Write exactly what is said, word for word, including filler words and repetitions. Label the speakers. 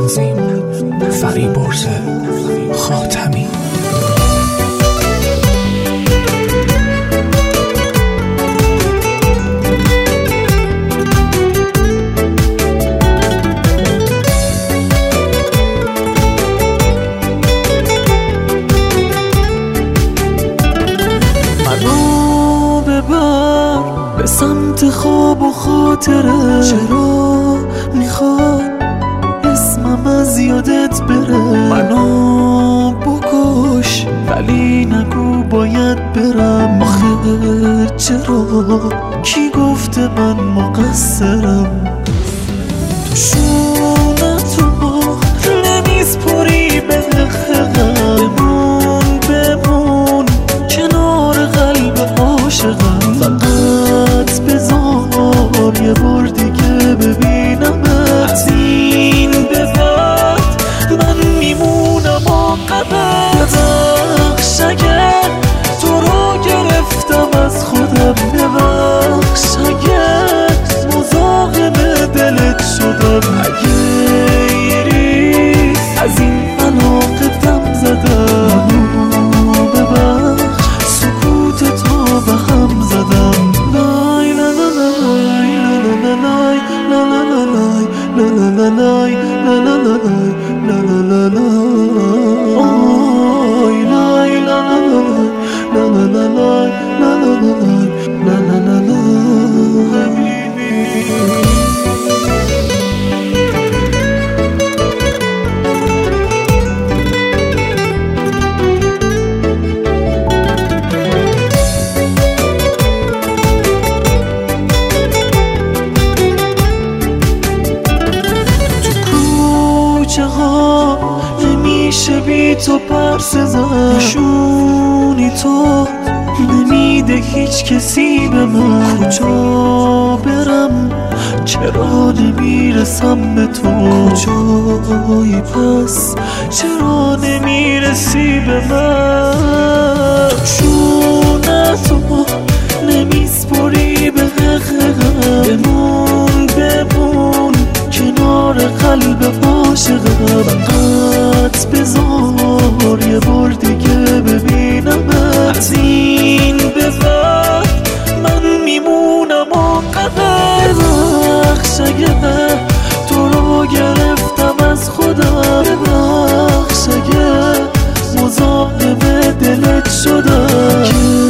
Speaker 1: تنظیم فریبرز خاتمی.
Speaker 2: منو ببر به سمت خواب و خاطره، چرا میخواد اسمم از یادت بره؟ منو بکش ولی نگو باید برم، آخه چرا؟ کی گفته من مقصرم؟ تو شونتو نمیسپری به غم، بمون بمون کنار قلب عاشقم. فقط بذار یه بار دیگه ببینمت، از این به بعد من میمونم عاقبت. ببخش اگر تو رو گرفتم از خودم، ببخش اگر مزاحم دلت شدم، اگه ایریز از این علاقه دم زدم، ببخش سکوت تو به هم زدم. لای لا لا لای لا لا لای لا لا لا لای لا لا لا لای لا لا لا لای لا لا لا لای لا لا لا لا لا لا لا حبیبی. نمیشه بی تو پرس زن، نشونی تو نمیده هیچ کسی به من. کجا برم چرا نمیرسم به تو؟ کجایی پس چرا نمیرسی به من؟ شونتو نمیسپری به غم، بمون بمون کنار قلب عاشقم. فقط بذار یه بار دیگه ببینمت، از این به بعد من میمونم عاقبت. ببخش اگه تو رو گرفتم از خودم، ببخش اگه مزاحم دلت شدم.